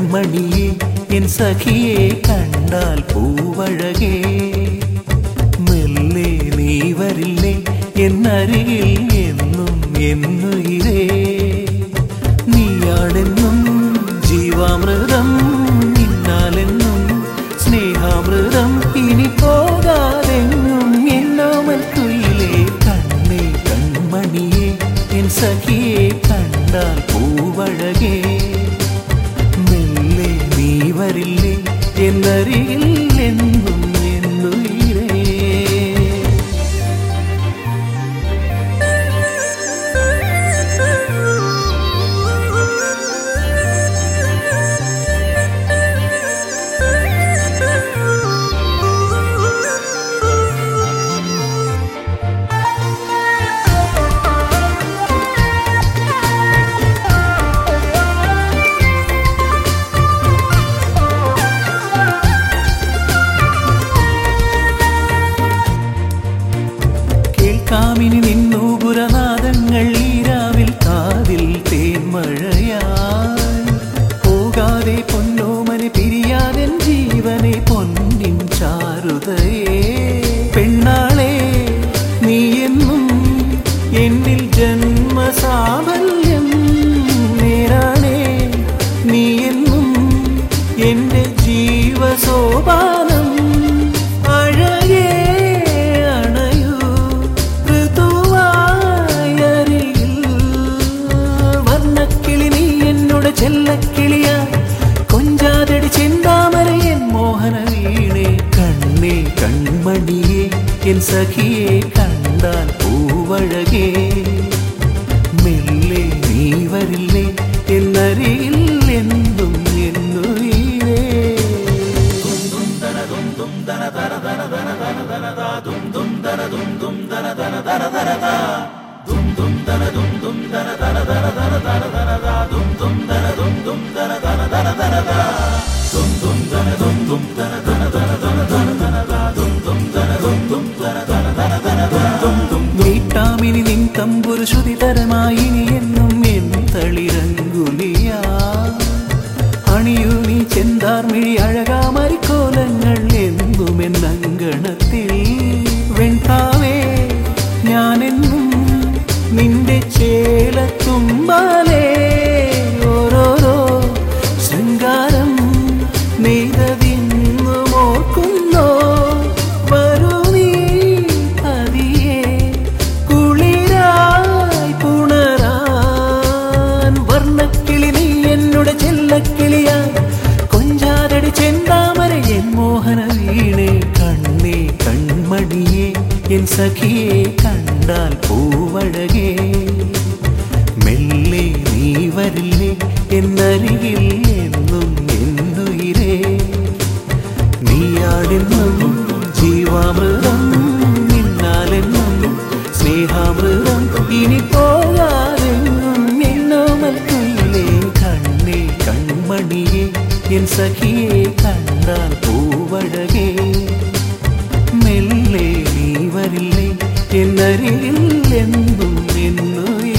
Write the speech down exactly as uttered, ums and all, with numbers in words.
കൺമണിയെ N സഖിയെ കണ്ടാൽ പൂവഴകേ മെല്ലെ നീ വരില്ലേ എന്നരികിൽ എന്നും എന്നുയിരേ നീയാണെന്നും ജീവാമൃതം നിന്നാലെന്നും സ്നേഹാമൃതം ഇനി പോകാതെങ്ങും എന്നോമൽ കുയിലേ കണ്ണേ കൺമണിയെ എൻ സഖിയെ കണ്ടാൽ പൂവഴകേ മെല്ലെ നീ വരില്ലേ എന്നരികിൽ എന്നും എന്നുയിരേ കാമിനി നിന്നു പുരനാദങ്ങൾ ഈരാവിൽ കാതിൽ തേന്മഴയായി പോകാതെ പൊന്നോമനെ പിരിയാതെ ജീവനെ പൊന്നിൻ ചാരുതയേ പെണ്ണാളെ നീ എന്നും എന്നിൽ ജന്മസാഫല്യം നേരാണേ നീ എന്നും എൻ്റെ ജീവസോപാനം ചെല്ലക്കിളിയ കൊഞ്ചാതടി ചെന്താമരയൻ മോഹന വീണേ കണ്ണേ കൺമണിയെ എൻ സഖിയെ കണ്ടാൽ പൂവഴകേ മെല്ലെ നീ വരില്ലേ എന്നരികിൽ എന്നും എന്നുയിരേ നീട്ടാമിനി നിൻ തമ്പുരു ശ്രുതിതരമായി ഇനി എന്നും എൻ തളിരങ്കുലിയാ അണിയൂ നീ ചെന്താർമിഴി അഴകാമരിക്കോലങ്ങൾ എന്നും എന്നങ്കണത്തിൽ വെൺപാവേ ഞാനെന്നും നിന്റെ ചേലത്തുമ്പാലേ ഓരോരോ ശൃംഗാരം നെയ്തതിന്നും ഓർക്കുന്നോ വരൂ നീ പതിയെ കുളിരായി പുണരാൻ വർണ്ണക്കിളി നീ എന്നോട് ചെല്ലക്കിളിയാ കൊഞ്ചാതടി ചെന്താമര എൻ മോഹന വീണേ കണ്ണേ കൺമണിയെ എൻ സഖിയെ കണ്ടാൽ പൂവഴകേ മെല്ലെ നീ വരില്ലേ എന്നരികിൽ എന്നും എന്നുയിരേ നീയാണെന്നും ജീവാമൃതം നിന്നാലെന്നും സ്നേഹാമൃതം ഇനി പോകാതെങ്ങും എന്നോമൽ കുയിലേ കണ്ണേ കൺമണിയെ എൻ സഖിയെ കണ്ടാൽ പൂവഴകേ മെല്ലെ നീ വരില്ലേ എന്നരികിൽ എന്നും എന്നുയിരേ